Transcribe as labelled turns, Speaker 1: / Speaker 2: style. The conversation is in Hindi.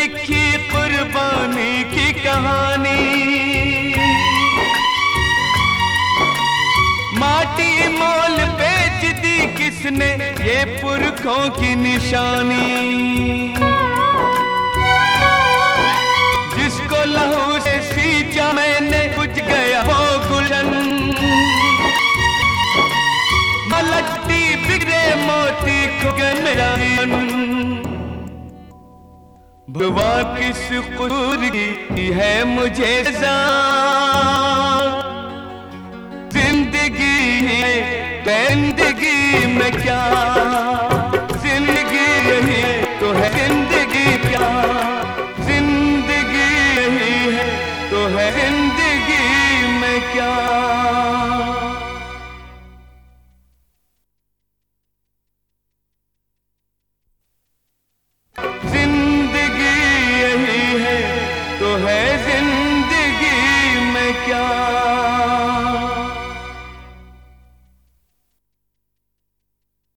Speaker 1: लिखी कुर्बानी की कहानी। माटी मोल बेच दी किसने ये पुरखों की निशानी। जिसको लहू से सींचा मैंने बुझ गया वो गुलन। मलकती बिगड़े मोती खो गया मेरा मन। भगवा किस कसूर की है मुझे सजा। जिंदगी में क्या